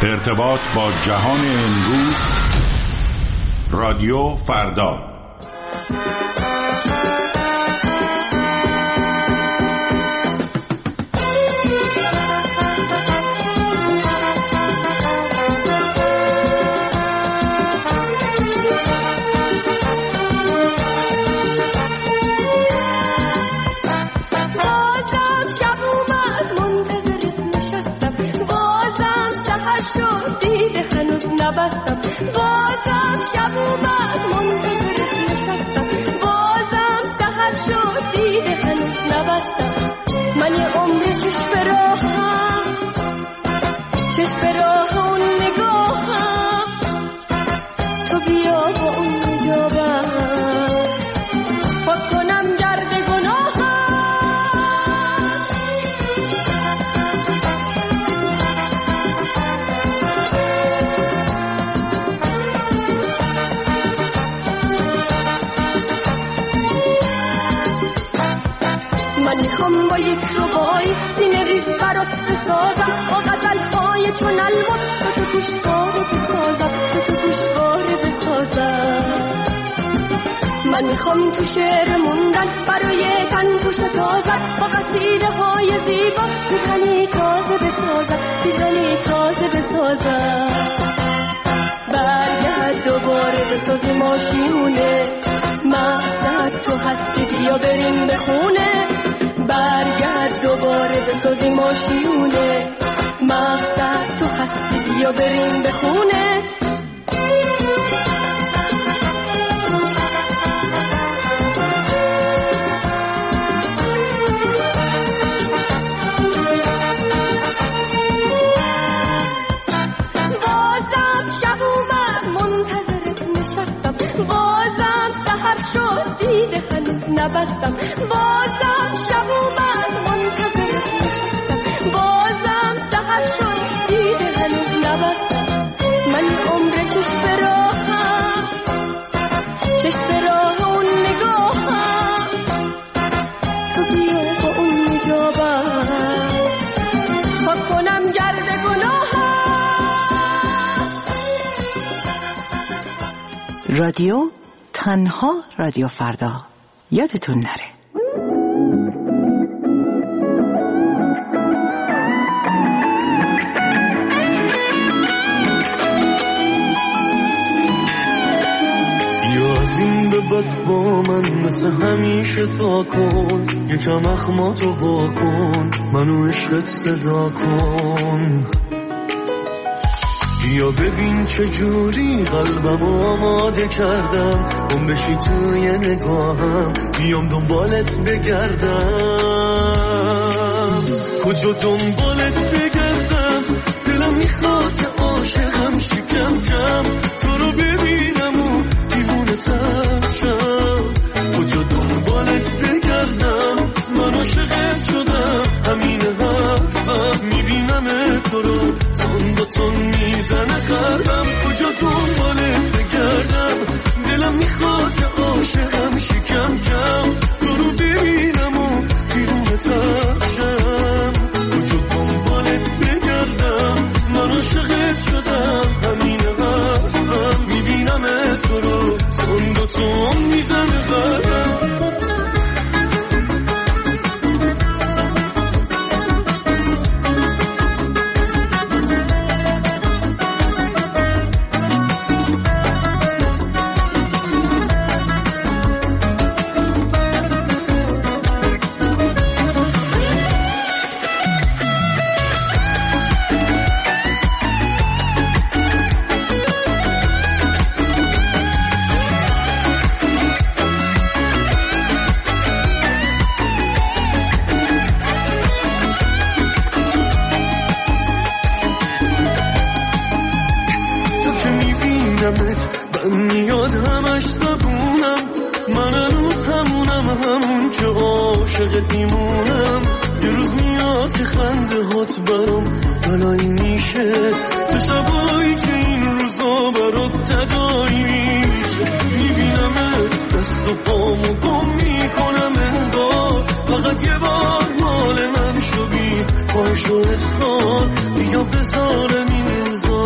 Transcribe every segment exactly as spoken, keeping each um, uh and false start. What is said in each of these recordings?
ارتباط با جهان امروز، رادیو فردا. بازم شب اومد منتظرت نشستم، بازم سحر شد دیده هنوز نبستم. من یه عمر چشم به راهم، چشم به راه اون نگاهم، تو بیا با اون نجابم پاک کنم گرد گناهم. میخوام با یک ربای سینه ریز برات بسازم، با غزل‌های چون الماس تو تو گوشواره بسازم، تو تو گوشواره بسازم. من میخوام تو شعر موندن برای تن توش تازم، با قصیده های زیبا پیرهنی تازه بسازم، پیرهنی تازه بسازم. برگرد دوباره بسازی ماشینونه، مقصد تو هستی بیا بریم به خونه. برگرد دوباره بسازی ماشیونه، مقصد تو هستی بیا بریم به خونه. بازم شب اومد منتظرت نشستم، بازم سحر شد دیده هنوز نبستم. بازم شب اومد منتظرت نشستم، بازم سحر شد دیده هنوز نبستم. من عمر چشم به راهم، چشم به راه اون نگاهم، تو بیا با اون نجابم پاک کنم گرد گناهم. رادیو تنها رادیو فردا، یادتون نره. از این به بعد با من مثل همیشه تا کن، یکم اخماتو با کن، منو عشقت صدا کن. یا ببین چجوری قلبمو آماده کردم، گم بشی توی نگاهم، بیام دنبالت بگردم. کجا دنبالت بگردم، دلم میخواد که عاشقم شکم کم، تو رو ببینم و دیوونه تر شم. کجا دنبالت بگردم، من عاشقت شدم، همین حرفم میبینم تو رو تون با تون میزنه قلبم. کجا دنبالت بگردم، دلم میخواد که عاشقم شکم کم، تو رو ببینم و دیوونه تر شم. کجا دنبالت بگردم، من عاشقت شدم، همین حرفم میبینم تو رو تون با تون میزنه قلبم. خواهش و اصرار بیا بذارم این روزا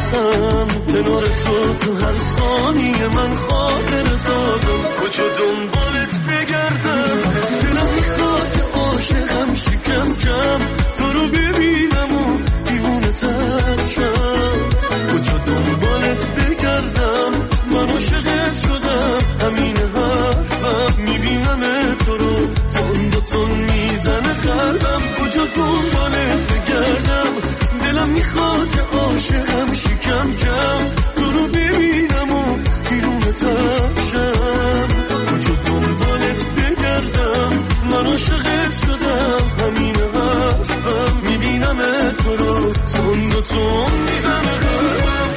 میرسم کنار تو تو هر ثانیه من خاطر سازم کجا دنبالت بگردم دلم میخواد که عاشقم شکم کم تو رو ببینم و دیوونه تر شم کجا دنبالت بگردم من عاشقت شدم همین حرفم میبینم تو رو تند و تند میزنه قلبم کجا دنبالت بگردم دلم میخواد که عاشقم شکم کم تو رو ببینم و دیوونه تر شم کجا دنبالت بگردم من عاشقت شدم همین حرفم میبینم تو رو تند و تند میزنه قلبم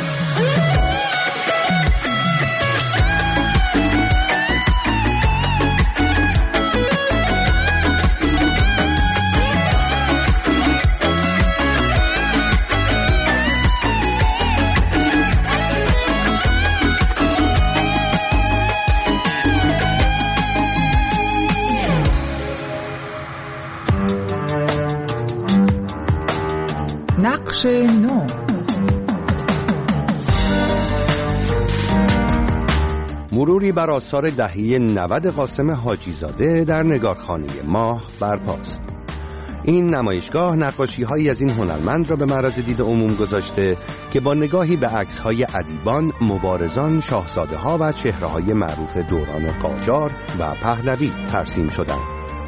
نقش نو. مروری بر آثار دهه نود قاسم حاجیزاده در نگارخانه ماه برپاست. این نمایشگاه نقاشی‌هایی از این هنرمند را به معرض دید عموم گذاشته که با نگاهی به عکس‌های ادیبان، مبارزان، شاهزاده‌ها و چهره‌های معروف دوران قاجار و پهلوی ترسیم شدند.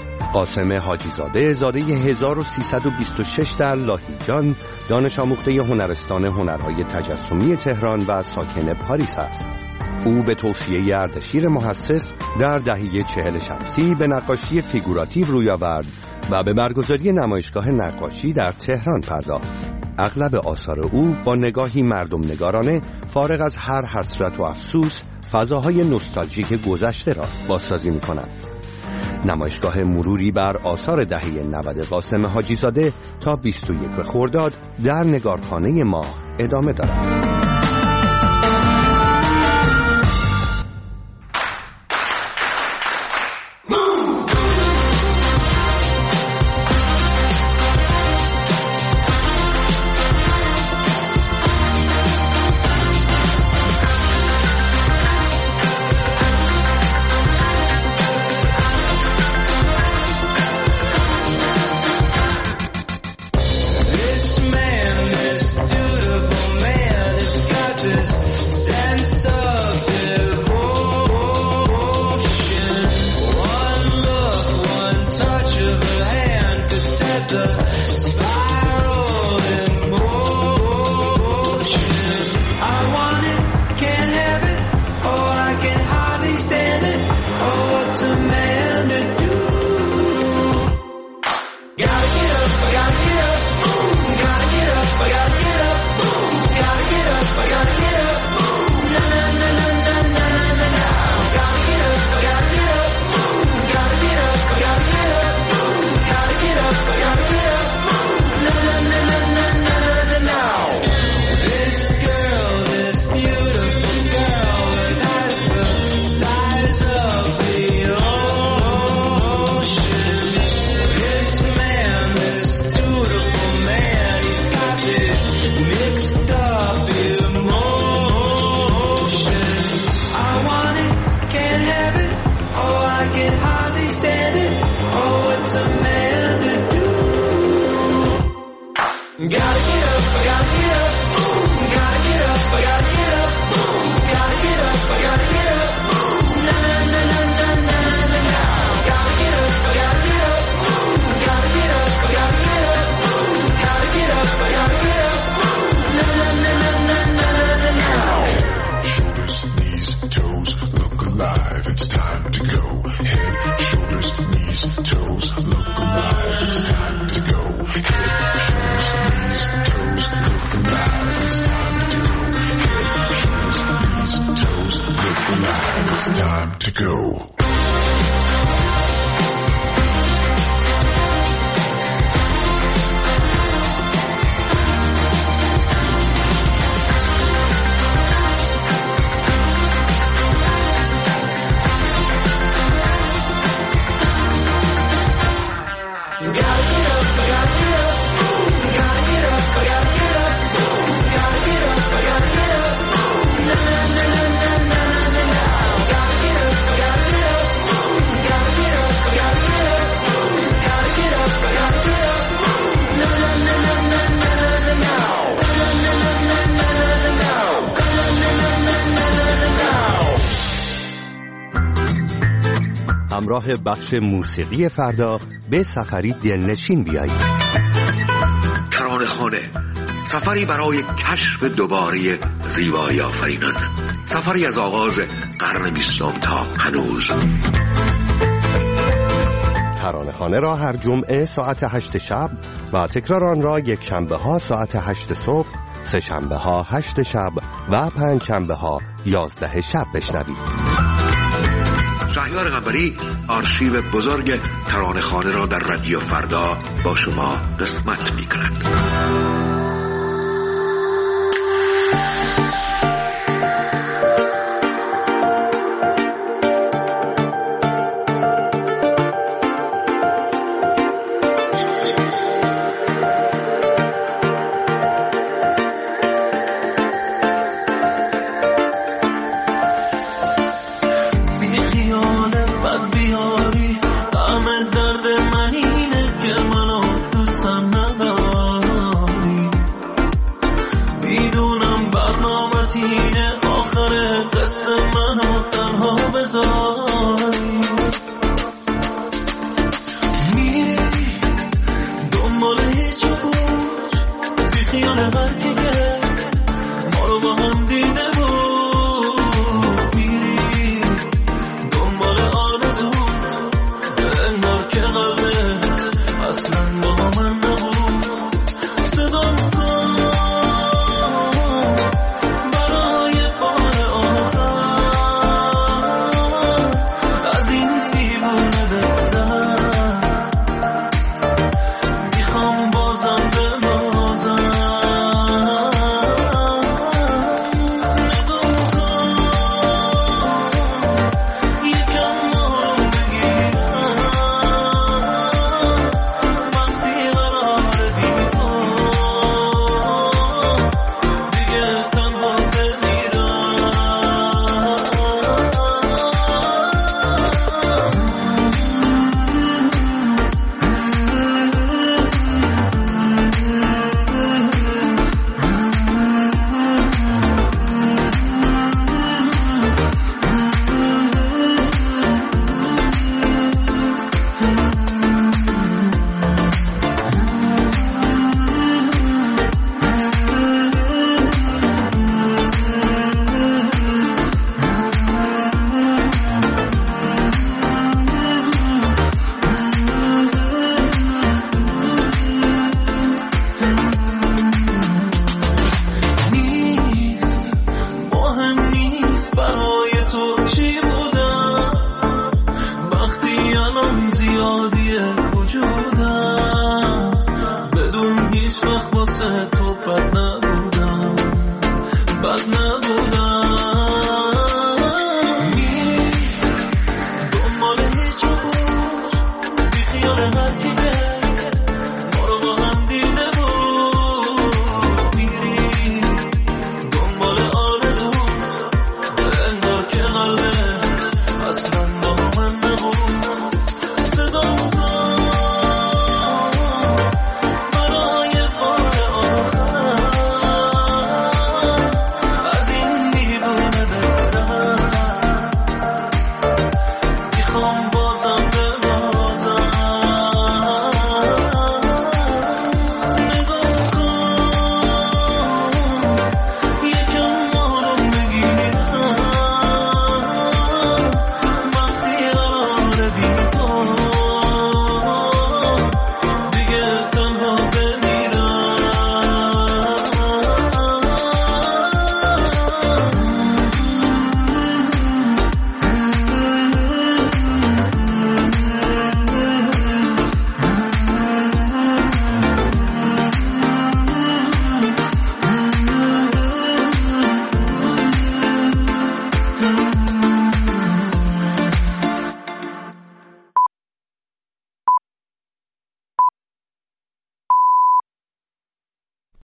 قاسم حاجیزاده زاده هزار و سیصد و بیست و شش در لاهیجان، دانش آموخته هنرستان هنرهای تجسمی تهران و ساکن پاریس است. او به توصیه اردشیر محسس در دهه چهل شمسی به نقاشی فیگوراتیو روی آورد و به برگزاری نمایشگاه نقاشی در تهران پرداخت. اغلب آثار او با نگاهی مردم نگارانه فارغ از هر حسرت و افسوس فضاهای نوستالژیک گذشته را بازسازی می‌کند. نمایشگاه مروری بر آثار دهه نود قاسم حاجیزاده تا بیست و یک خرداد در نگارخانه ماه ادامه دارد. Head, shoulders, knees, toes, look alive. It's time to go. همراه بخش موسیقی فردا به سفری دلنشین بیایید. ترانه‌خانه، سفری برای کشف دوباره زیبایی آفرینان، سفری از آغاز قرن بیستم تا هنوز. ترانه‌خانه را هر جمعه ساعت هشت شب و تکرار آن را یک شنبه ها ساعت هشت صبح، سه شنبه ها هشت شب و پنج شنبه ها یازده شب بشنوید. شهریار قنبری آرشیو بزرگ ترانه‌خانه را در رادیو فردا با شما قسمت می‌کند. بدون هیچ وقت واسه تو بد نبودم، بد نبودم.